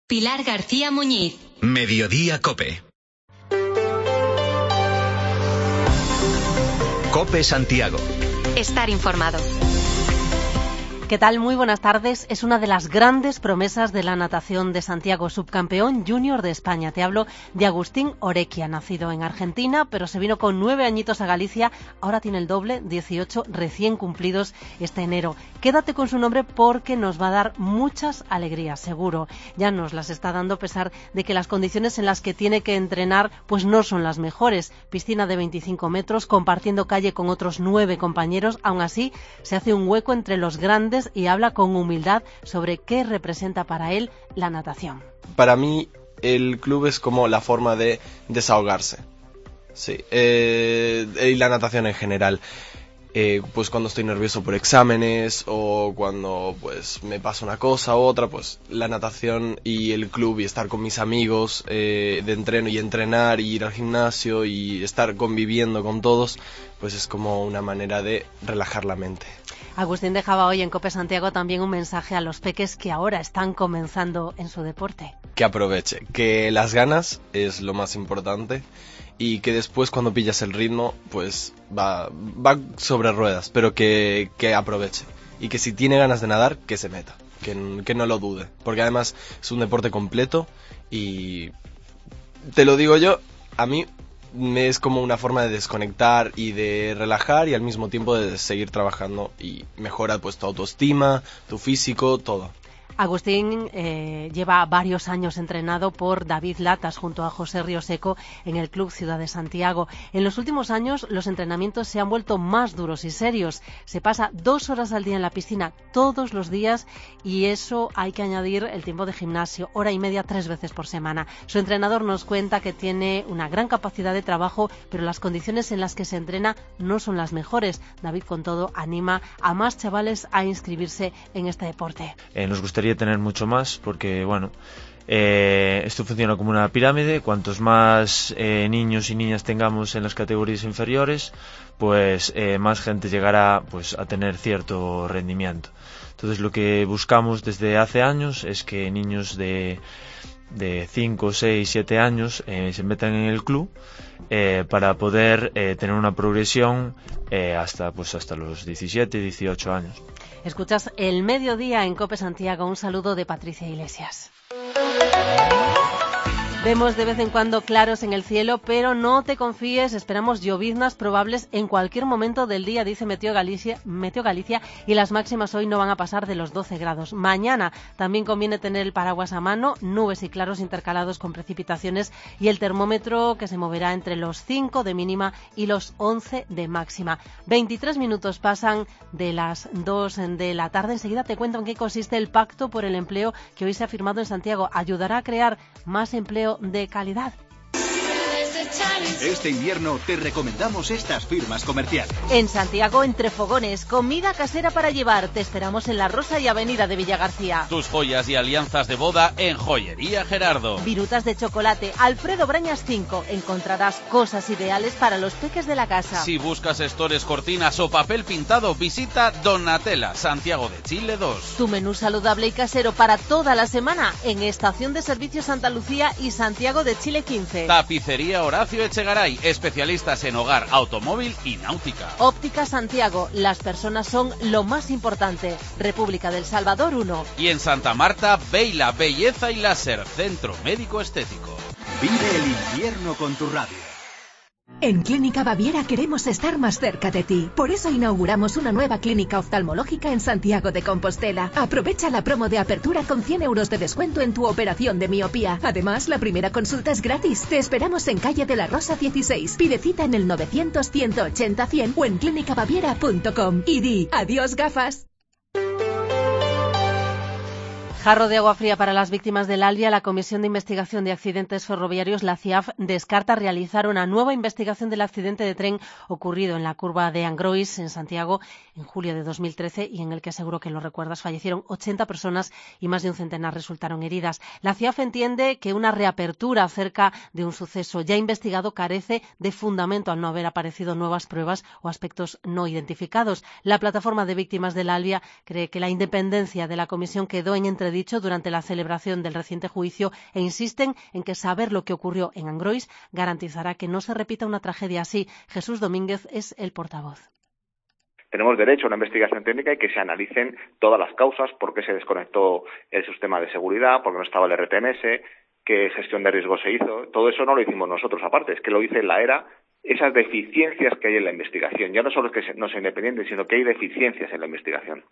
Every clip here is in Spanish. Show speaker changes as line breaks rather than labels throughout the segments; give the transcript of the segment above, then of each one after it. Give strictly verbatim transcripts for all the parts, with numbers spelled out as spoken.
Pilar García Muñiz.
Mediodía Cope. Cope Santiago.
Estar informado.
¿Qué tal? Muy buenas tardes. Es una de las grandes promesas de la natación de Santiago, subcampeón junior de España. Te hablo de Agustín Orequia, nacido en Argentina, pero se vino con nueve añitos a Galicia. Ahora tiene el doble, dieciocho recién cumplidos este enero. Quédate con su nombre porque nos va a dar muchas alegrías, seguro. Ya nos las está dando a pesar de que las condiciones en las que tiene que entrenar pues no son las mejores. Piscina de veinticinco metros, compartiendo calle con otros nueve compañeros. Aún así, se hace un hueco entre los grandes y habla con humildad sobre qué representa para él la natación.
Para mí el club es como la forma de desahogarse, sí, eh, y la natación en general. Eh, pues cuando estoy nervioso por exámenes o cuando pues me pasa una cosa u otra, pues la natación y el club y estar con mis amigos eh, de entreno y entrenar y ir al gimnasio y estar conviviendo con todos, pues es como una manera de relajar la mente.
Agustín dejaba hoy en Cope Santiago también un mensaje a los peques que ahora están comenzando en su deporte.
Que aproveche, que las ganas es lo más importante y que después cuando pillas el ritmo pues va, va sobre ruedas, pero que, que aproveche y que si tiene ganas de nadar que se meta, que, que no lo dude, porque además es un deporte completo y te lo digo yo, a mí es como una forma de desconectar y de relajar y al mismo tiempo de seguir trabajando y mejora pues tu autoestima, tu físico, todo.
Agustín eh, lleva varios años entrenado por David Latas junto a José Rioseco en el Club Ciudad de Santiago. En los últimos años los entrenamientos se han vuelto más duros y serios. Se pasa dos horas al día en la piscina todos los días y eso hay que añadir el tiempo de gimnasio, hora y media tres veces por semana. Su entrenador nos cuenta que tiene una gran capacidad de trabajo, pero las condiciones en las que se entrena no son las mejores. David, con todo, anima a más chavales a inscribirse en este deporte.
Eh, nos gustaría tener mucho más porque bueno eh, esto funciona como una pirámide. Cuantos más eh, niños y niñas tengamos en las categorías inferiores, pues eh, más gente llegará pues a tener cierto rendimiento. Entonces lo que buscamos desde hace años es que niños de de cinco, seis, siete años eh, se metan en el club eh, para poder eh, tener una progresión eh, hasta pues hasta los diecisiete, dieciocho años.
Escuchas El Mediodía en Cope Santiago. Un saludo de Patricia Iglesias. Vemos de vez en cuando claros en el cielo, pero no te confíes, esperamos lloviznas probables en cualquier momento del día, dice Meteo Galicia, Meteo Galicia, y las máximas hoy no van a pasar de los doce grados. Mañana también conviene tener el paraguas a mano, nubes y claros intercalados con precipitaciones y el termómetro que se moverá entre los cinco de mínima y los once de máxima. veintitrés minutos pasan de las dos de la tarde. Enseguida te cuento en qué consiste el Pacto por el Empleo que hoy se ha firmado en Santiago. Ayudará a crear más empleo de calidad.
Este invierno te recomendamos estas firmas comerciales.
En Santiago, entre fogones, comida casera para llevar. Te esperamos en La Rosa y Avenida de Villagarcía.
Tus joyas y alianzas de boda en Joyería Gerardo.
Virutas de chocolate, Alfredo Brañas cinco. Encontrarás cosas ideales para los peques de la casa.
Si buscas estores, cortinas o papel pintado, visita Donatella, Santiago de Chile dos.
Tu menú saludable y casero para toda la semana en Estación de Servicio Santa Lucía y Santiago de Chile quince.
Tapicería Horacio Echegaray, especialistas en hogar, automóvil y náutica.
Óptica Santiago, las personas son lo más importante. República del Salvador uno.
Y en Santa Marta, Beila, Belleza y Láser, Centro Médico Estético.
Vive el invierno con tu radio.
En Clínica Baviera queremos estar más cerca de ti. Por eso inauguramos una nueva clínica oftalmológica en Santiago de Compostela. Aprovecha la promo de apertura con cien euros de descuento en tu operación de miopía. Además, la primera consulta es gratis. Te esperamos en calle de la Rosa dieciséis. Pide cita en el novecientos, ciento ochenta, cien o en clínica baviera punto com. Y di adiós gafas.
Jarro de agua fría para las víctimas del Alvia. La Comisión de Investigación de Accidentes Ferroviarios, la C I A F, descarta realizar una nueva investigación del accidente de tren ocurrido en la curva de Angrois, en Santiago, en julio de dos mil trece, y en el que, seguro que lo recuerdas, fallecieron ochenta personas y más de un centenar resultaron heridas. La C I A F entiende que una reapertura acerca de un suceso ya investigado carece de fundamento al no haber aparecido nuevas pruebas o aspectos no identificados. La plataforma de víctimas del Alvia cree que la independencia de la comisión quedó en entredicho entredicho durante la celebración del reciente juicio e insisten en que saber lo que ocurrió en Angrois garantizará que no se repita una tragedia así. Jesús Domínguez es el portavoz.
Tenemos derecho a una investigación técnica y que se analicen todas las causas, por qué se desconectó el sistema de seguridad, por qué no estaba el R T M S, qué gestión de riesgo se hizo. Todo eso no lo hicimos nosotros aparte, es que lo dice la ERA, esas deficiencias que hay en la investigación. Ya no solo es que no sea independiente, sino que hay deficiencias en la investigación.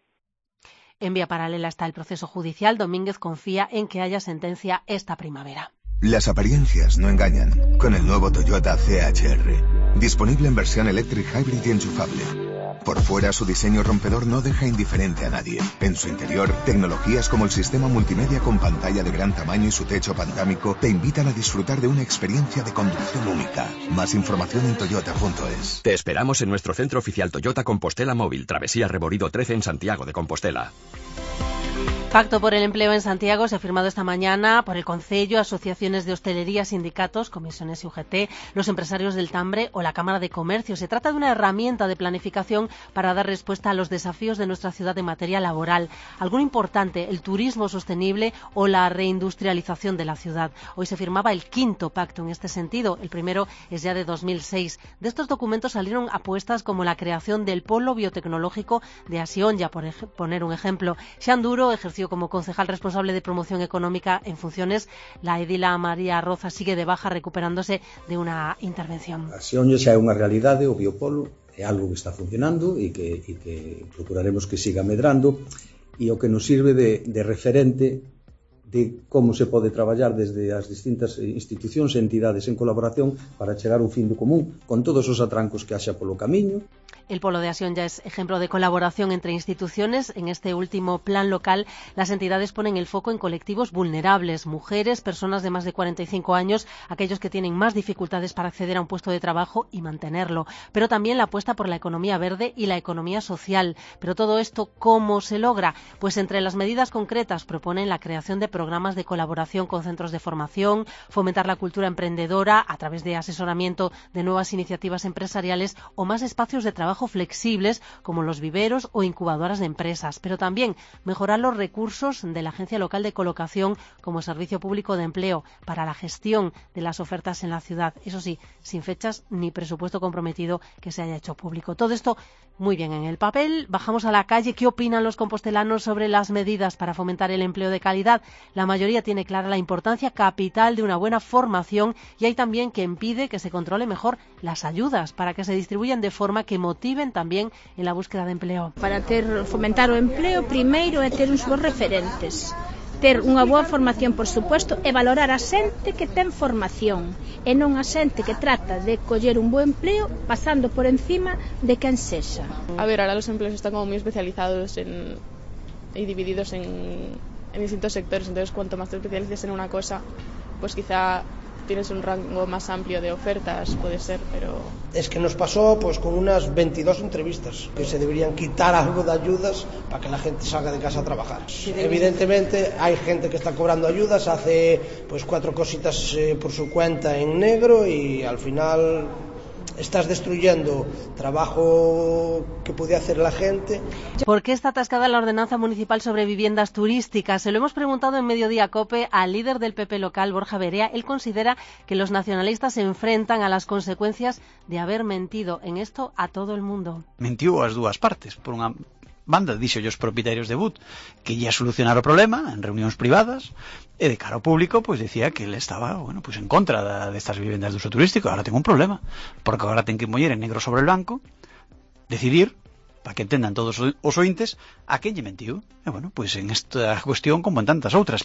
En vía paralela está el proceso judicial. Domínguez confía en que haya sentencia esta primavera.
Las apariencias no engañan. Con el nuevo Toyota C H R. Disponible en versión electric hybrid y enchufable. Por fuera, su diseño rompedor no deja indiferente a nadie. En su interior, tecnologías como el sistema multimedia con pantalla de gran tamaño y su techo pantámico te invitan a disfrutar de una experiencia de conducción única. Más información en toyota punto es.
Te esperamos en nuestro centro oficial Toyota Compostela Móvil, Travesía Reborido trece en Santiago de Compostela.
Pacto por el empleo en Santiago se ha firmado esta mañana por el Concello, asociaciones de hostelería, sindicatos, comisiones y U G T, los empresarios del Tambre o la Cámara de Comercio. Se trata de una herramienta de planificación para dar respuesta a los desafíos de nuestra ciudad en materia laboral. Algo importante, el turismo sostenible o la reindustrialización de la ciudad. Hoy se firmaba el quinto pacto en este sentido. El primero es ya de dos mil seis. De estos documentos salieron apuestas como la creación del polo biotecnológico de Asionja, por poner un ejemplo. Xan Duro ejerció como concejal responsable de promoción económica en funciones. La edila María Roza sigue de baja recuperándose de una intervención.
A Asionja xa é unha realidade, o biopolo é algo que está funcionando e que, e que procuraremos que siga medrando, e o que nos sirve de, de referente de como se pode traballar desde as distintas institucións e entidades en colaboración para chegar a un fin de común con todos os atrancos que haxa polo camiño.
El Polo de Asionja es ejemplo de colaboración entre instituciones. En este último plan local, las entidades ponen el foco en colectivos vulnerables, mujeres, personas de más de cuarenta y cinco años, aquellos que tienen más dificultades para acceder a un puesto de trabajo y mantenerlo. Pero también la apuesta por la economía verde y la economía social. Pero todo esto, ¿cómo se logra? Pues entre las medidas concretas proponen la creación de programas de colaboración con centros de formación, fomentar la cultura emprendedora a través de asesoramiento de nuevas iniciativas empresariales o más espacios de trabajo flexibles como los viveros o incubadoras de empresas, pero también mejorar los recursos de la Agencia Local de Colocación como Servicio Público de Empleo para la gestión de las ofertas en la ciudad, eso sí, sin fechas ni presupuesto comprometido que se haya hecho público. Todo esto muy bien en el papel. Bajamos a la calle. ¿Qué opinan los compostelanos sobre las medidas para fomentar el empleo de calidad? La mayoría tiene clara la importancia capital de una buena formación y hay también quien pide que se controle mejor las ayudas para que se distribuyan de forma que motiven también en la búsqueda de empleo.
Para ter, fomentar o empleo, primeiro é ter uns bons referentes, ter unha boa formación, por suposto, e valorar a xente que ten formación e non a xente que trata de coller un bo empleo pasando por encima de quen sexa.
A ver, ahora los empleos están como muy especializados en, y divididos en, en distintos sectores, entonces cuanto más te especialices en una cosa, pues quizá tienes un rango más amplio de ofertas, puede ser, pero...
Es que nos pasó pues con unas veintidós entrevistas, que se deberían quitar algo de ayudas para que la gente salga de casa a trabajar. Sí, evidentemente hay gente que está cobrando ayudas, hace pues cuatro cositas eh, por su cuenta en negro y al final estás destruyendo trabajo que podía hacer la gente.
¿Por qué está atascada la ordenanza municipal sobre viviendas turísticas? Se lo hemos preguntado en Mediodía Cope al líder del P P local, Borja Berea. Él considera que los nacionalistas se enfrentan a las consecuencias de haber mentido en esto a todo el mundo.
Mentiu as dúas partes. Por unha banda, dixo os propietarios de But que ia solucionar o problema en reunións privadas, e de cara ao público, pois decía que ele estaba, bueno, pois en contra da, destas vivendas de uso turístico. Ahora ten un problema, porque agora ten que moller en negro sobre el blanco, decidir, para que entendan todos os ointes, a quen lle mentiu. E bueno, pois en esta cuestión, como en tantas outras.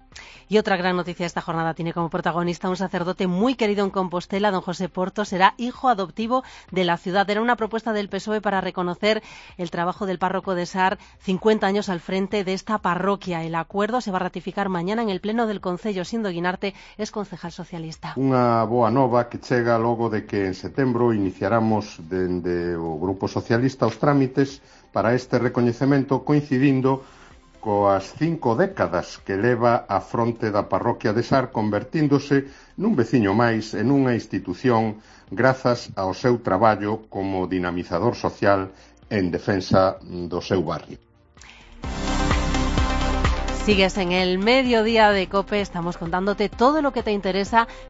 Y otra gran noticia de esta jornada tiene como protagonista un sacerdote muy querido en Compostela, don José Porto. Será hijo adoptivo de la ciudad. Era una propuesta del P S O E para reconocer el trabajo del párroco de Sar, cincuenta años al frente de esta parroquia. El acuerdo se va a ratificar mañana en el Pleno del Concello. Sindo Guinarte es concejal socialista.
Unha boa nova que chega logo de que en setembro iniciáramos dende o Grupo Socialista os trámites para este recoñecemento, coincidindo coas cinco décadas que leva a fronte da parroquia de Sar, convertíndose nun veciño máis en unha institución grazas ao seu traballo como dinamizador social en defensa do seu barrio.
Sigues en el mediodía de COPE, estamos contándote todo lo que te interesa